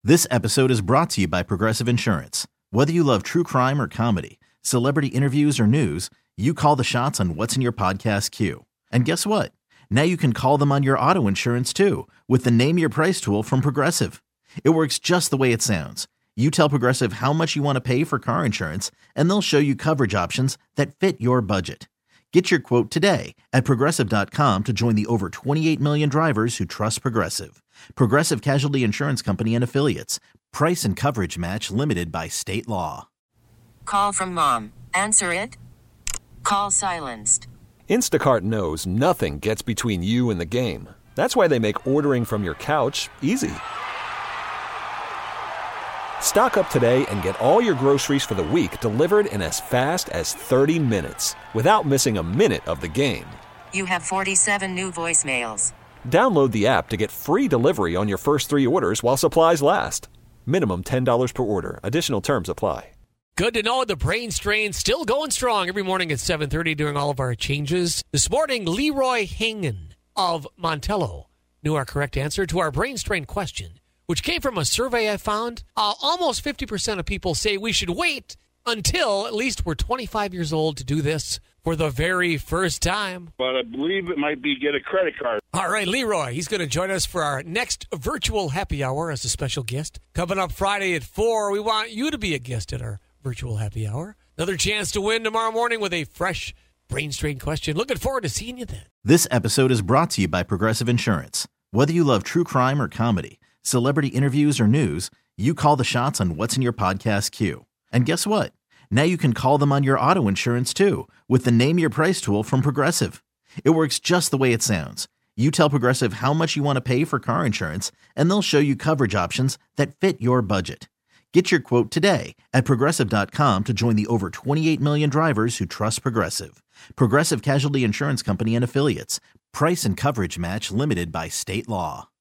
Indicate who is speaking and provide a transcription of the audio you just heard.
Speaker 1: This episode is brought to you by Progressive Insurance. Whether you love true crime or comedy, celebrity interviews or news, you call the shots on what's in your podcast queue. And guess what? Now you can call them on your auto insurance too with the Name Your Price tool from Progressive. It works just the way it sounds. You tell Progressive how much you want to pay for car insurance, and they'll show you coverage options that fit your budget. Get your quote today at Progressive.com to join the over 28 million drivers who trust Progressive. Progressive Casualty Insurance Company and Affiliates. Price and coverage match limited by state law.
Speaker 2: Call from mom. Answer it. Call silenced.
Speaker 3: Instacart knows nothing gets between you and the game. That's why they make ordering from your couch easy. Stock up today and get all your groceries for the week delivered in as fast as 30 minutes without missing a minute of the game.
Speaker 2: You have 47 new voicemails.
Speaker 3: Download the app to get free delivery on your first 3 orders while supplies last. Minimum $10 per order. Additional terms apply.
Speaker 4: Good to know the brain strain still going strong every morning at 7:30 during all of our changes. This morning, Leroy Hangen of Montello knew our correct answer to our brain strain question, which came from a survey I found. Almost 50% of people say we should wait until at least we're 25 years old to do this for the very first time.
Speaker 5: But I believe it might be get a credit card.
Speaker 4: All right, Leroy, he's going to join us for our next virtual happy hour as a special guest. Coming up Friday at 4, we want you to be a guest at our virtual happy hour. Another chance to win tomorrow morning with a fresh brain strain question. Looking forward to seeing you then.
Speaker 1: This episode is brought to you by Progressive Insurance. Whether you love true crime or comedy, celebrity interviews or news, you call the shots on what's in your podcast queue. And guess what? Now you can call them on your auto insurance too with the Name Your Price tool from Progressive. It works just the way it sounds. You tell Progressive how much you want to pay for car insurance, and they'll show you coverage options that fit your budget. Get your quote today at Progressive.com to join the over 28 million drivers who trust Progressive. Progressive Casualty Insurance Company and Affiliates. Price and coverage match limited by state law.